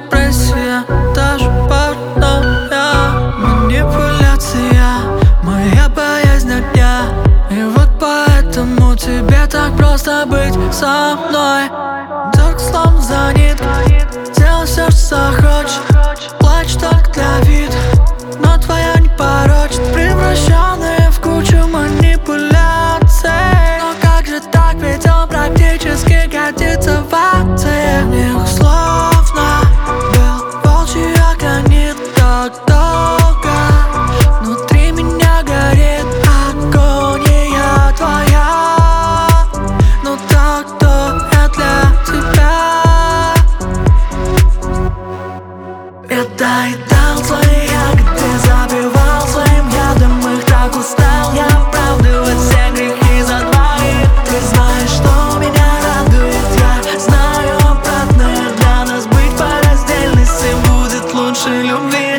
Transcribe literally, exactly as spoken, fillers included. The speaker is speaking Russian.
депрессия, даже паранойя, манипуляция, моя боязнь огня. И вот поэтому тебе так просто быть со мной. Торг словно за нитки, тело сердце хочет, плачь только для вида, но твоя не порочит, превращенная в кучу манипуляций. Но как же так, ведь он практически годится в акции. Них словно был волчий огонь так долго, внутри меня горит агония твоя. Но так, кто я для тебя? Я доедал свои ягоды, забивал своим ядом их, так устал я оправдывать все грехи за двоих. Ты знаешь, что меня радует, я знаю обратное. Для нас быть по раздельности будет лучше любви.